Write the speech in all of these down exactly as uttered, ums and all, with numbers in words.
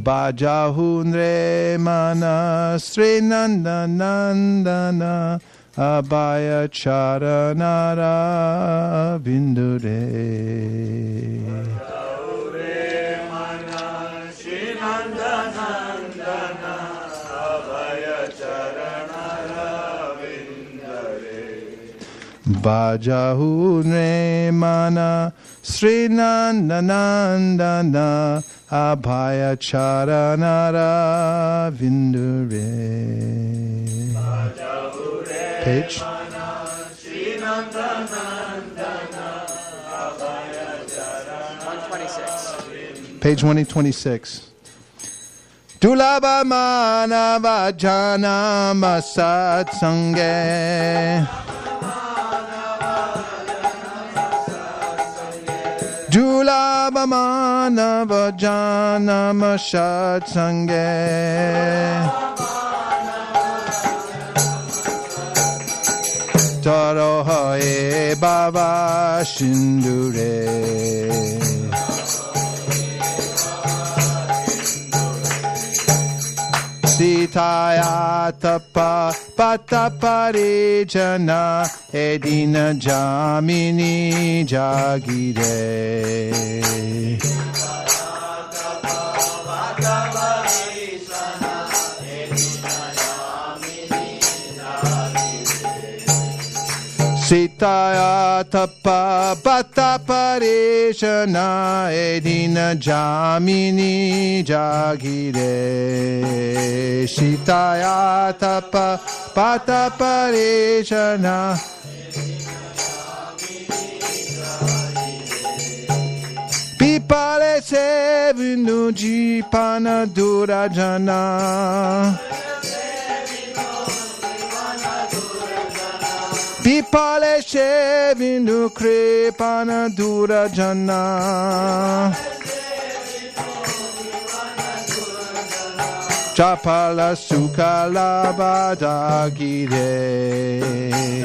Bajahunre mana Sri Nanda Nandana Abhaya Charanara Vindure. Bajahunre mana Sri Nanda Nandana Abhaya Charanara Vindure. Bajahunre mana Sri Nanda Nandana Abhaya Charanara Vindure. Page. one twenty-six. Page one twenty-six. Dulaba manava janama satsange. Dulaba manava janama satsange. Tarohae baba shindure. Sitaya tapa pataparijana edina jamini jagire. Sitaya tapa pataparishana edina jamini jagire. Sitaya tapa pataparishana Pipale sevinu jipana durajana. Pipale shevinu kripana durajana. Chapala sukala badagire.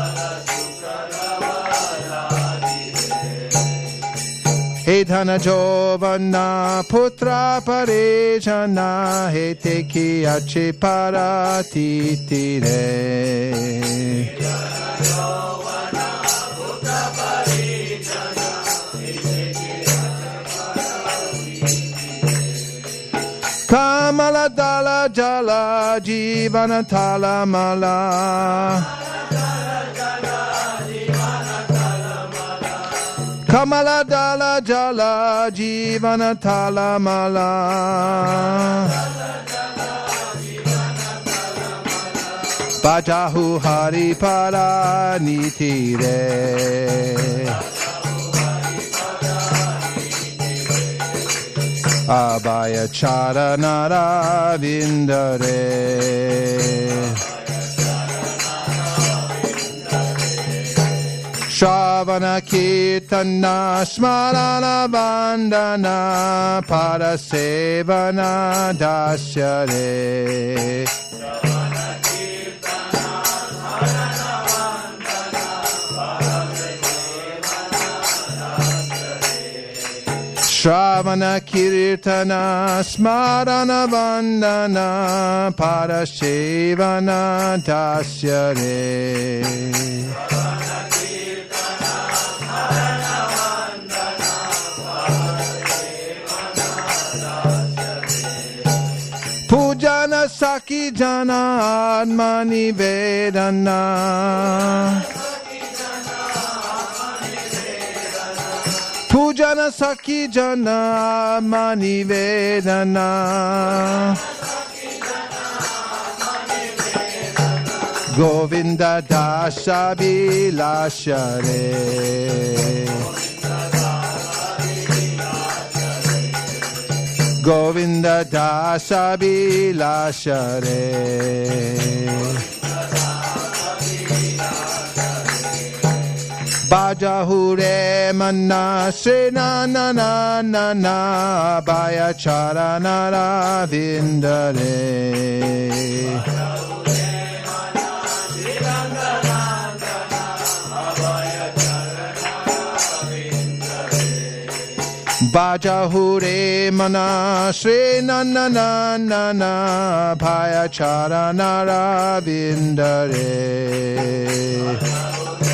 Edhana jovana putra parejana heteki ache paratitire. Kamala dala jala jivana tala mala. Kamala dala jala jivana tala mala. Bajahu hari para nitire. Abhaya charanara vindare. Shravana kirtana smarana vandana parasevana dasyare. Shravana kirtana smarana vandana parasevana dasyare. Pujana saki jana atmani vedana. Pujana saki jana atmani vedana. Govinda dasha bilashare. Govinda dasa bilashare. Bajahure manna se na na na na na Abhaya charanara vindare. Bajahure mana Sri Nana Nana na Bhaya Charanara Vindare.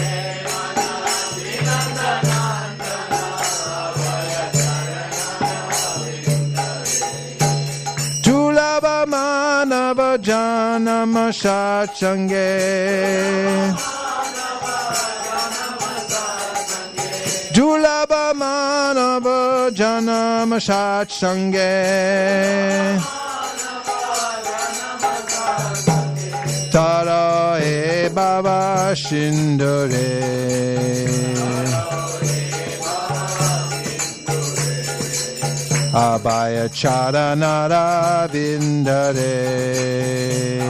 Tulaba Manava Janama Satsange. Julaba Manava Janama Satsange. Tara e Baba Shindare. Abhaya Charanara Vindare.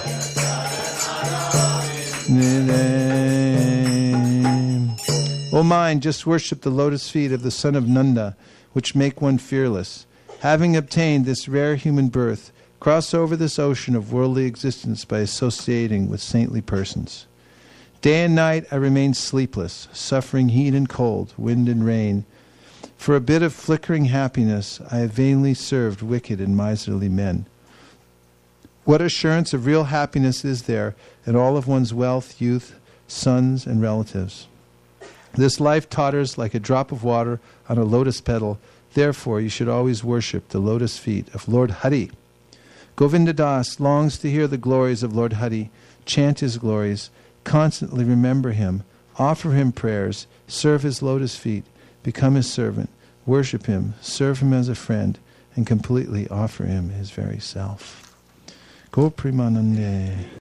O mind, just worship the lotus feet of the son of Nanda, which make one fearless. Having obtained this rare human birth, cross over this ocean of worldly existence by associating with saintly persons. Day and night I remain sleepless, suffering heat and cold, wind and rain. For a bit of flickering happiness, I have vainly served wicked and miserly men. What assurance of real happiness is there in all of one's wealth, youth, sons, and relatives? This life totters like a drop of water on a lotus petal. Therefore, you should always worship the lotus feet of Lord Hari. Govinda Das longs to hear the glories of Lord Hari, chant his glories, constantly remember him, offer him prayers, serve his lotus feet, become his servant, worship him, serve him as a friend, and completely offer him his very self. Go Premanande.